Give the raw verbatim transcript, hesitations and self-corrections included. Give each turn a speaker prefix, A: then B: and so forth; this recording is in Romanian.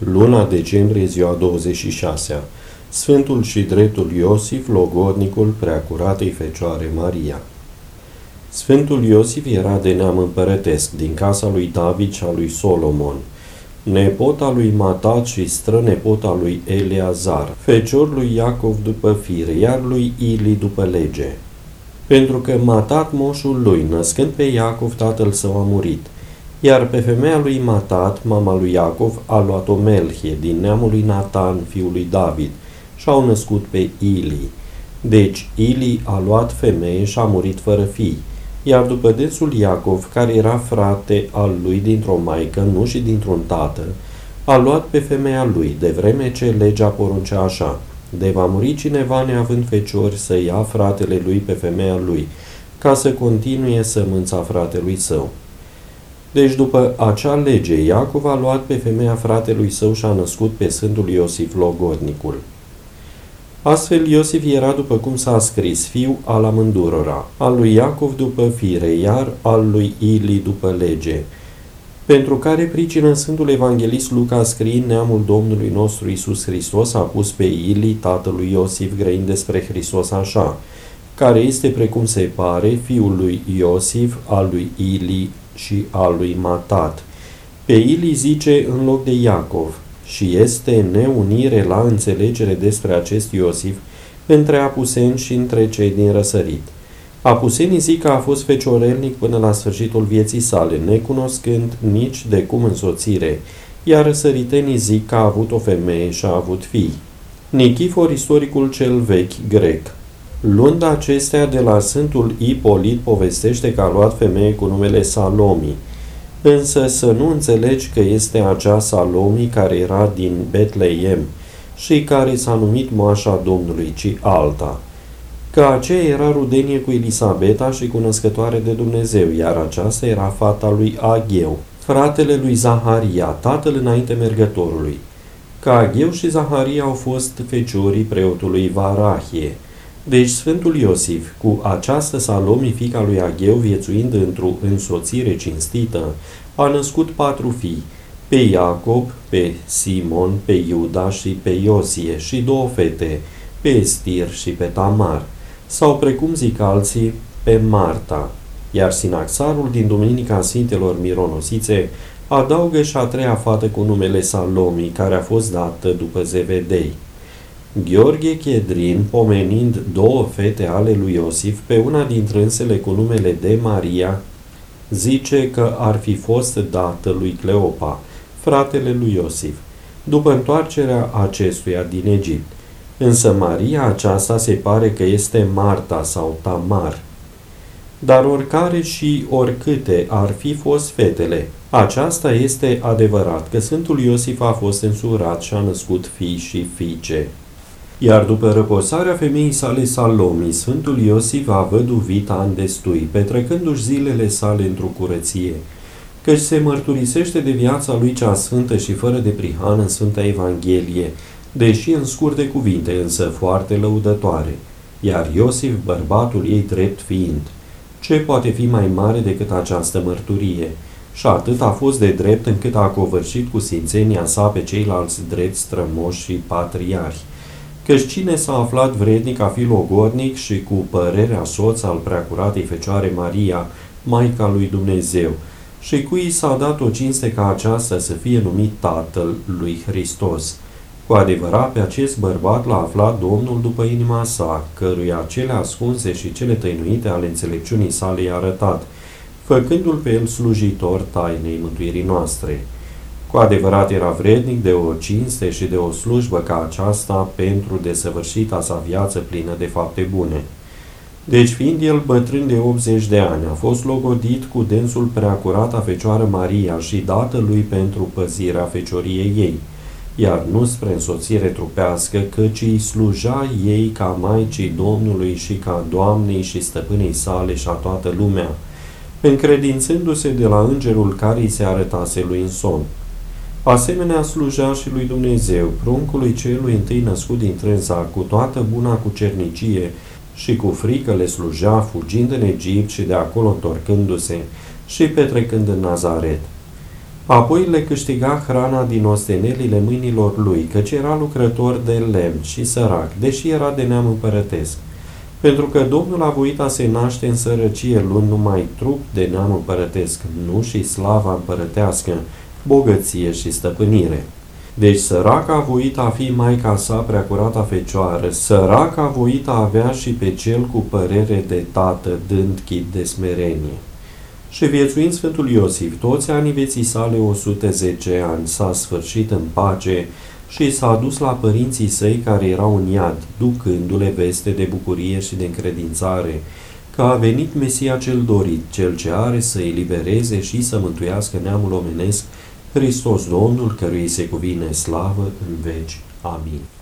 A: Luna decembrie, ziua douăzeci și șasea. Sfântul și dreptul Iosif, logodnicul Preacuratei Fecioare Maria. Sfântul Iosif era de neam împărătesc, din casa lui David și a lui Solomon, nepot al lui Matat și strănepot al lui Eleazar, fecior lui Iacov după fire, iar lui Ili după lege. Pentru că Matat, moșul lui, născând pe Iacov, tatăl său a murit, iar pe femeia lui Matat, mama lui Iacov, a luat-o Melchie, din neamul lui Natan, fiul lui David, și au născut pe Ili. Deci Ili a luat femeie și a murit fără fii, iar după dânsul Iacov, care era frate al lui dintr-o maică, nu și dintr-un tată, a luat pe femeia lui, de vreme ce legea poruncea așa: de va muri cineva neavând feciori, să ia fratele lui pe femeia lui, ca să continue sămânța fratelui său. Deci după acea lege, Iacov a luat pe femeia fratelui său și a născut pe Sfântul Iosif, logodnicul. Astfel Iosif era, după cum s-a scris, fiu al amândurora, al lui Iacov după fire, iar al lui Ili după lege, pentru care pricină Sfântul Evanghelist Luca, scriind neamul Domnului nostru Iisus Hristos, a pus pe Ili, tatălui Iosif, grăind despre Hristos așa: care este, precum se pare, fiul lui Iosif, al lui Ili și al lui Matat. Pe Ili zice în loc de Iacov, și este neunire la înțelegere despre acest Iosif între apuseni și între cei din răsărit. Apusenii zic că a fost feciorelnic până la sfârșitul vieții sale, necunoscând nici de cum însoțire, iar răsăritenii zic că a avut o femeie și a avut fii. Nichifor, istoricul cel vechi grec, luând acestea de la Sfântul Ipolit, povestește că a luat femeie cu numele Salomii, însă să nu înțelegi că este acea Salomii care era din Betleem și care s-a numit moașa Domnului, ci alta, că aceea era rudenie cu Elisabeta și cu născătoare de Dumnezeu, iar aceasta era fata lui Agheu, fratele lui Zaharia, tatăl înainte mergătorului, că Agheu și Zaharia au fost feciorii preotului Varahie. Deci Sfântul Iosif, cu această Salomii, fiica lui Agheu, viețuind într-o însoțire cinstită, a născut patru fii, pe Iacob, pe Simon, pe Iuda și pe Iosie, și două fete, pe Estir și pe Tamar, sau, precum zic alții, pe Marta. Iar Sinaxarul din Duminica Sfintelor Mironosițe adaugă și a treia fată cu numele Salomii, care a fost dată după Zevedei. Gheorghe Chedrin, pomenind două fete ale lui Iosif, pe una dintre însele cu numele de Maria, zice că ar fi fost dată lui Cleopa, fratele lui Iosif, după întoarcerea acestuia din Egipt. Însă Maria aceasta se pare că este Marta sau Tamar. Dar oricare și oricâte ar fi fost fetele, aceasta este adevărat că Sfântul Iosif a fost însurat și a născut fii și fiice. Iar după răposarea femeii sale Salomii, Sfântul Iosif a văduvit ani destui, petrecându-și zilele sale într-o curăție, căci se mărturisește de viața lui cea sfântă și fără de prihană în Sfânta Evanghelie, deși în scurte cuvinte, însă foarte lăudătoare, iar Iosif, bărbatul ei drept fiind. Ce poate fi mai mare decât această mărturie? Și atât a fost de drept încât a covârșit cu sfințenia sa pe ceilalți drepți strămoși și patriarhi. Căci cine s-a aflat vrednic a fi logodnic și cu părerea soț al Preacuratei Fecioare Maria, Maica lui Dumnezeu, și cui s-a dat o cinste ca aceasta să fie numit Tatăl lui Hristos. Cu adevărat, pe acest bărbat l-a aflat Domnul după inima sa, căruia cele ascunse și cele tăinuite ale înțelepciunii sale i-a arătat, făcându-l pe el slujitor tainei mântuirii noastre. Cu adevărat era vrednic de o cinste și de o slujbă ca aceasta pentru desăvârșita sa viață plină de fapte bune. Deci, fiind el bătrân de optzeci de ani, a fost logodit cu dânsul Preacurata Fecioară Maria și dată lui pentru păzirea fecioriei ei, iar nu spre însoțire trupească, căci îi sluja ei ca Maicii Domnului și ca Doamnei și Stăpânei sale și a toată lumea, încredințându-se de la îngerul care îi se arătase lui în somn. Asemenea sluja și lui Dumnezeu, pruncului celui întâi născut din trânsa, cu toată buna cucernicie și cu frică le sluja, fugind în Egipt și de acolo întorcându-se și petrecând în Nazaret. Apoi le câștiga hrana din ostenelile mâinilor lui, căci era lucrător de lemn și sărac, deși era de neam împărătesc. Pentru că Domnul a voit a se naște în sărăcie, luând numai trup de neam împărătesc, nu și slava împărătească, bogăție și stăpânire. Deci sărac a voit a fi maica sa preacurata Fecioară, sărac a voit a avea și pe cel cu părere de tată, dând chip de smerenie. Și viețuind Sfântul Iosif toți anii vieții sale o sută zece ani, s-a sfârșit în pace și s-a dus la părinții săi care erau în iad, ducându-le veste de bucurie și de încredințare, că a venit Mesia cel dorit, cel ce are să elibereze și să mântuiască neamul omenesc, Hristos Domnul, căruia se cuvine slavă în veci. Amin.